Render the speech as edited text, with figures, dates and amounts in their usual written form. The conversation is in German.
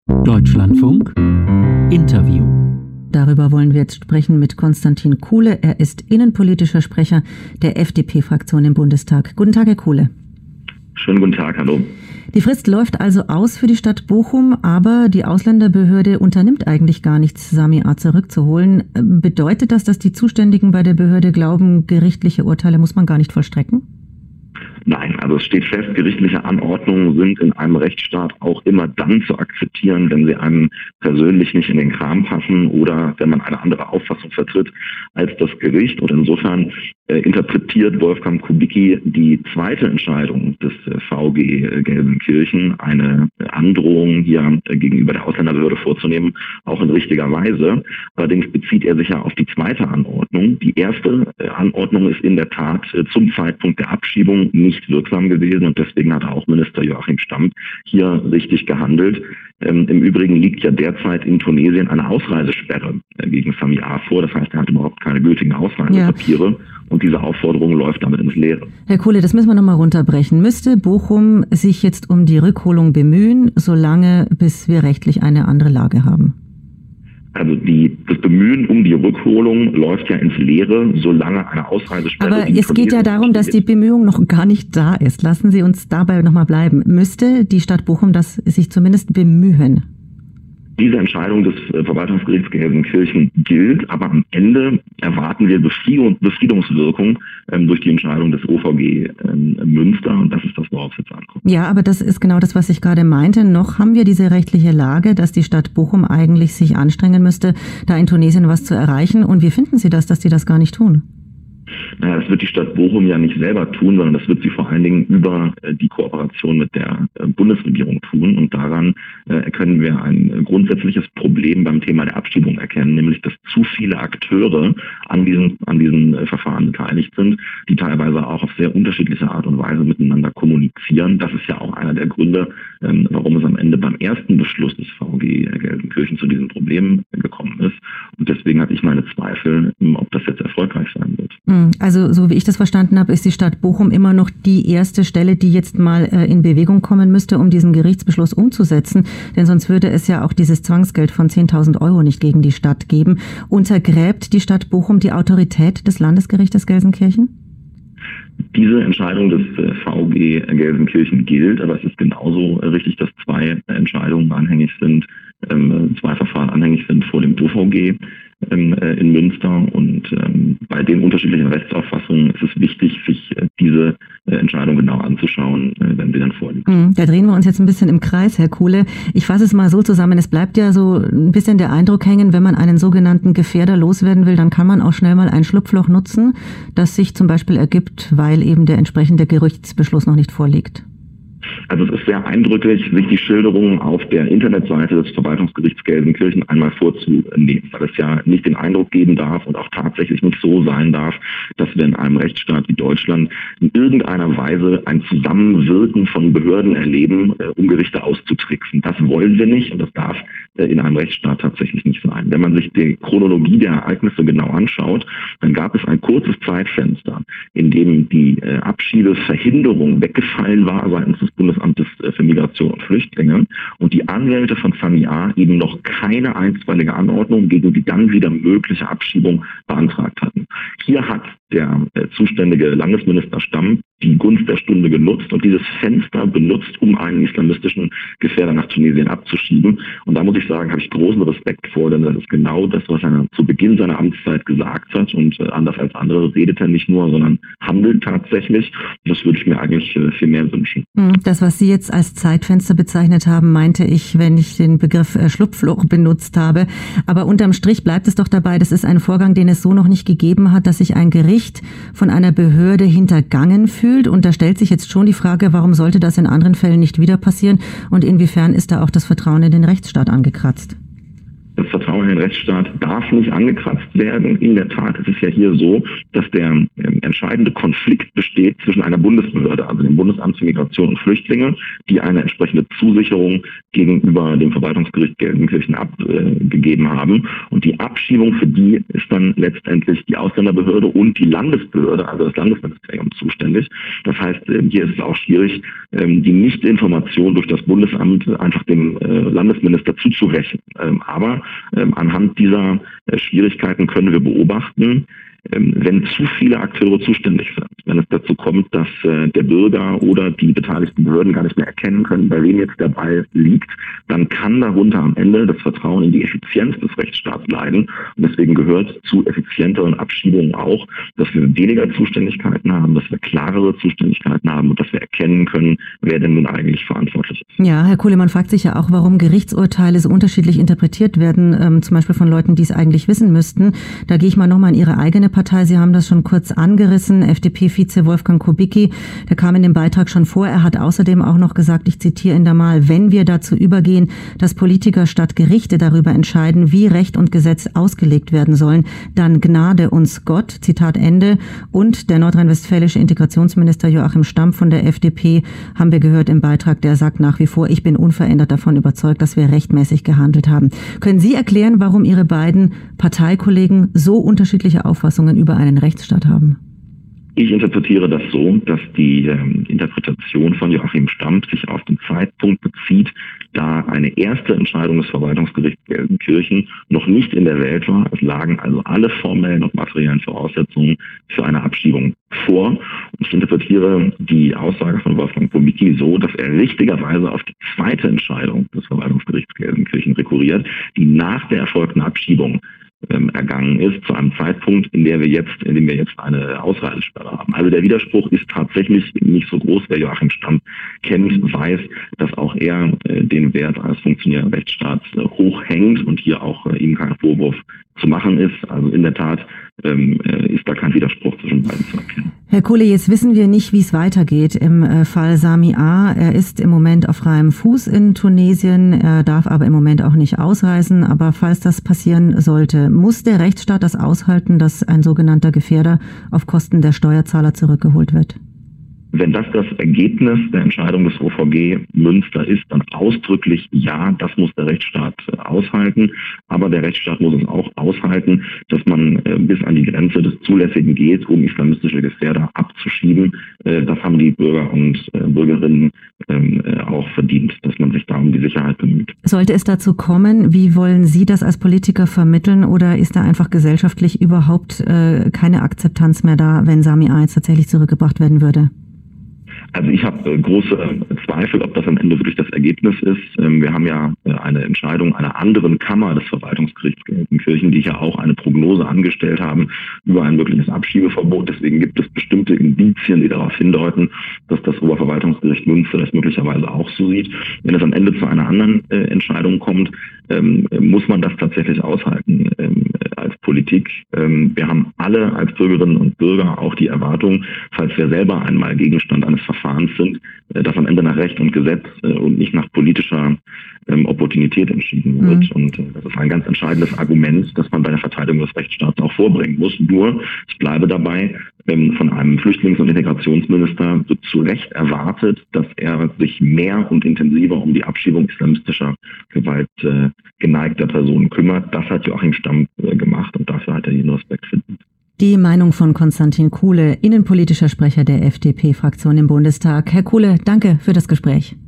Deutschlandfunk Interview. Darüber wollen wir jetzt sprechen mit Konstantin Kuhle. Er ist innenpolitischer Sprecher der FDP-Fraktion im Bundestag. Guten Tag, Herr Kuhle. Schönen guten Tag, hallo. Die Frist läuft also aus für die Stadt Bochum, aber die Ausländerbehörde unternimmt eigentlich gar nichts, Sami A. zurückzuholen. Bedeutet das, dass die Zuständigen bei der Behörde glauben, gerichtliche Urteile muss man gar nicht vollstrecken? Nein, also es steht fest, gerichtliche Anordnungen sind in einem Rechtsstaat auch immer dann zu akzeptieren, wenn sie einem persönlich nicht in den Kram passen oder wenn man eine andere Auffassung vertritt als das Gericht. Und insofern interpretiert Wolfgang Kubicki die zweite Entscheidung des VG Gelsenkirchen, eine Androhung hier gegenüber der Ausländerbehörde vorzunehmen, auch in richtiger Weise. Allerdings bezieht er sich ja auf die zweite Anordnung. Die erste Anordnung ist in der Tat zum Zeitpunkt der Abschiebung nicht wirksam gewesen und deswegen hat auch Minister Joachim Stamp hier richtig gehandelt. Im Übrigen liegt ja derzeit in Tunesien eine Ausreisesperre gegen Sami A. vor. Das heißt, er hat überhaupt keine gültigen Ausreisepapiere. Ja. Und diese Aufforderung läuft damit ins Leere. Herr Kuhle, das müssen wir nochmal runterbrechen. Müsste Bochum sich jetzt um die Rückholung bemühen, solange bis wir rechtlich eine andere Lage haben? Also das Bemühen um die Rückholung läuft ja ins Leere, solange eine Ausreisesperre... Aber es geht ja darum, dass die Bemühung noch gar nicht da ist. Lassen Sie uns dabei nochmal bleiben. Müsste die Stadt Bochum das sich zumindest bemühen? Diese Entscheidung des Verwaltungsgerichts Gelsenkirchen gilt, aber am Ende erwarten wir Befriedungswirkung durch die Entscheidung des OVG Münster und das ist das, worauf es jetzt ankommt. Ja, aber das ist genau das, was ich gerade meinte. Noch haben wir diese rechtliche Lage, dass die Stadt Bochum eigentlich sich anstrengen müsste, da in Tunesien was zu erreichen. Und wie finden Sie das, dass die das gar nicht tun? Naja, das wird die Stadt Bochum ja nicht selber tun, sondern das wird sie vor allen Dingen über die Kooperation mit der Bundesregierung tun. Und daran können wir ein grundsätzliches Problem beim Thema der Abschiebung erkennen, nämlich dass zu viele Akteure an diesen Verfahren beteiligt sind, die teilweise auch auf sehr unterschiedliche Art und Weise miteinander kommunizieren. Das ist ja auch einer der Gründe, warum es am Ende beim ersten Beschluss des VG Gelsenkirchen zu diesen Problemen gekommen ist. Und deswegen hatte ich meine Zweifel, ob das jetzt erfolgreich sein wird. Also so wie ich das verstanden habe, ist die Stadt Bochum immer noch die erste Stelle, die jetzt mal in Bewegung kommen müsste, um diesen Gerichtsbeschluss umzusetzen. Denn sonst würde es ja auch dieses Zwangsgeld von 10.000 € nicht gegen die Stadt geben. Untergräbt die Stadt Bochum die Autorität des Landesgerichtes Gelsenkirchen? Diese Entscheidung des VG Gelsenkirchen gilt, aber es ist genauso richtig, dass zwei Entscheidungen anhängig sind, zwei Verfahren anhängig sind vor dem OVG in Münster und bei den unterschiedlichen Rechtsauffassungen ist es wichtig, sich diese Entscheidung genau anzuschauen, wenn sie dann vorliegt. Da drehen wir uns jetzt ein bisschen im Kreis, Herr Kuhle. Ich fasse es mal so zusammen, es bleibt ja so ein bisschen der Eindruck hängen, wenn man einen sogenannten Gefährder loswerden will, dann kann man auch schnell mal ein Schlupfloch nutzen, das sich zum Beispiel ergibt, weil eben der entsprechende Gerichtsbeschluss noch nicht vorliegt. Also es ist sehr eindrücklich, sich die Schilderungen auf der Internetseite des Verwaltungsgerichts Gelsenkirchen einmal vorzunehmen, weil es ja nicht den Eindruck geben darf und auch tatsächlich nicht so sein darf, dass wir in einem Rechtsstaat wie Deutschland in irgendeiner Weise ein Zusammenwirken von Behörden erleben, um Gerichte auszutricksen. Das wollen wir nicht und das darf in einem Rechtsstaat tatsächlich nicht sein. Wenn man sich die Chronologie der Ereignisse genau anschaut, dann gab es ein kurzes Zeitfenster, in dem die Abschiebeverhinderung weggefallen war seitens des Bundesamtes für Migration und Flüchtlinge und die Anwälte von Sami A. eben noch keine einstweilige Anordnung gegen die dann wieder mögliche Abschiebung beantragt hatten. Hier hat der zuständige Landesminister Stamp die Gunst der Stunde genutzt und dieses Fenster benutzt, um einen islamistischen Gefährder nach Tunesien abzuschieben. Und da muss ich sagen, habe ich großen Respekt vor, denn das ist genau das, was er zu Beginn seiner Amtszeit gesagt hat. Und anders als andere redet er nicht nur, sondern handelt tatsächlich. Das würde ich mir eigentlich viel mehr wünschen. Das, was Sie jetzt als Zeitfenster bezeichnet haben, meinte ich, wenn ich den Begriff Schlupfloch benutzt habe. Aber unterm Strich bleibt es doch dabei, das ist ein Vorgang, den es so noch nicht gegeben hat, dass sich ein Gericht von einer Behörde hintergangen fühlt. Und da stellt sich jetzt schon die Frage, warum sollte das in anderen Fällen nicht wieder passieren und inwiefern ist da auch das Vertrauen in den Rechtsstaat angekratzt? Das Vertrauen Vertrauen in den Rechtsstaat darf nicht angekratzt werden. In der Tat ist es ja hier so, dass der entscheidende Konflikt besteht zwischen einer Bundesbehörde, also dem Bundesamt für Migration und Flüchtlinge, die eine entsprechende Zusicherung gegenüber dem Verwaltungsgericht Gelsenkirchen abgegeben haben. Und die Abschiebung für die ist dann letztendlich die Ausländerbehörde und die Landesbehörde, also das Landesministerium, zuständig. Das heißt, hier ist es auch schwierig, die Nichtinformation durch das Bundesamt einfach dem Landesminister zuzurechnen. Aber anhand dieser Schwierigkeiten können wir beobachten, wenn zu viele Akteure zuständig sind, wenn es dazu kommt, dass der Bürger oder die beteiligten Behörden gar nicht mehr erkennen können, bei wem jetzt der Ball liegt, dann kann darunter am Ende das Vertrauen in die Effizienz des Rechtsstaats leiden. Und deswegen gehört zu effizienteren Abschiebungen auch, dass wir weniger Zuständigkeiten haben, dass wir klarere Zuständigkeiten haben und dass wir erkennen können, wer denn nun eigentlich verantwortlich ist. Ja, Herr Kuhle, man fragt sich ja auch, warum Gerichtsurteile so unterschiedlich interpretiert werden, zum Beispiel von Leuten, die es eigentlich wissen müssten. Da gehe ich mal nochmal in Ihre eigene Partei. Sie haben das schon kurz angerissen. FDP-Vize Wolfgang Kubicki, der kam in dem Beitrag schon vor. Er hat außerdem auch noch gesagt, ich zitiere ihn da mal, wenn wir dazu übergehen, dass Politiker statt Gerichte darüber entscheiden, wie Recht und Gesetz ausgelegt werden sollen, dann gnade uns Gott, Zitat Ende. Und der nordrhein-westfälische Integrationsminister Joachim Stamm von der FDP, haben wir gehört im Beitrag, der sagt nach wie vor, ich bin unverändert davon überzeugt, dass wir rechtmäßig gehandelt haben. Können Sie erklären, warum Ihre beiden Parteikollegen so unterschiedliche Auffassungen über einen Rechtsstaat haben? Ich interpretiere das so, dass die Interpretation von Joachim Stamm sich auf den Zeitpunkt bezieht, da eine erste Entscheidung des Verwaltungsgerichts Gelsenkirchen noch nicht in der Welt war. Es lagen also alle formellen und materiellen Voraussetzungen für eine Abschiebung vor. Und ich interpretiere die Aussage von Wolfgang Kubicki so, dass er richtigerweise auf die zweite Entscheidung des Verwaltungsgerichts Gelsenkirchen rekurriert, die nach der erfolgten Abschiebung ergangen ist, zu einem Zeitpunkt, in dem wir jetzt eine Ausreisesperre haben. Also der Widerspruch ist tatsächlich nicht so groß. Wer Joachim Stamm kennt, weiß, dass auch er den Wert eines funktionierenden Rechtsstaats hochhängt und hier auch ihm kein Vorwurf zu machen ist. Also in der Tat ist da kein Widerspruch zwischen beiden zu erkennen. Herr Kuhle, jetzt wissen wir nicht, wie es weitergeht im Fall Sami A. Er ist im Moment auf freiem Fuß in Tunesien, er darf aber im Moment auch nicht ausreisen. Aber falls das passieren sollte, muss der Rechtsstaat das aushalten, dass ein sogenannter Gefährder auf Kosten der Steuerzahler zurückgeholt wird? Wenn das Ergebnis der Entscheidung des OVG Münster ist, dann ausdrücklich ja, das muss der Rechtsstaat aushalten. Aber der Rechtsstaat muss es auch aushalten, dass man bis an die Grenze des Zulässigen geht, um islamistische Gefährder abzuschieben. Das haben die Bürger und Bürgerinnen auch verdient, dass man sich da um die Sicherheit bemüht. Sollte es dazu kommen, wie wollen Sie das als Politiker vermitteln, oder ist da einfach gesellschaftlich überhaupt keine Akzeptanz mehr da, wenn Sami A. jetzt tatsächlich zurückgebracht werden würde? Also ich habe große Zweifel, ob das am Ende wirklich das Ergebnis ist. Wir haben ja eine Entscheidung einer anderen Kammer des Verwaltungsgerichts Gelsenkirchen, die ja auch eine Prognose angestellt haben über ein mögliches Abschiebeverbot. Deswegen gibt es bestimmte Indizien, die darauf hindeuten, dass das Oberverwaltungsgericht Münster das möglicherweise auch so sieht. Wenn es am Ende zu einer anderen Entscheidung kommt, muss man das tatsächlich aushalten als Politik. Wir haben alle als Bürgerinnen und Bürger auch die Erwartung, falls wir selber einmal Gegenstand eines Verfahrens sind, dass am Ende nach Recht und Gesetz und nicht nach politischer Opportunität entschieden wird. Und das ist ein ganz entscheidendes Argument, das man bei der Verteidigung des Rechtsstaats auch vorbringen muss. Nur, ich bleibe dabei, von einem Flüchtlings- und Integrationsminister wird zu Recht erwartet, dass er sich mehr und intensiver um die Abschiebung islamistischer Gewalt geneigter Personen kümmert. Das hat Joachim Stamm gemacht und dafür hat er jeden Respekt verdient. Die Meinung von Konstantin Kuhle, innenpolitischer Sprecher der FDP-Fraktion im Bundestag. Herr Kuhle, danke für das Gespräch.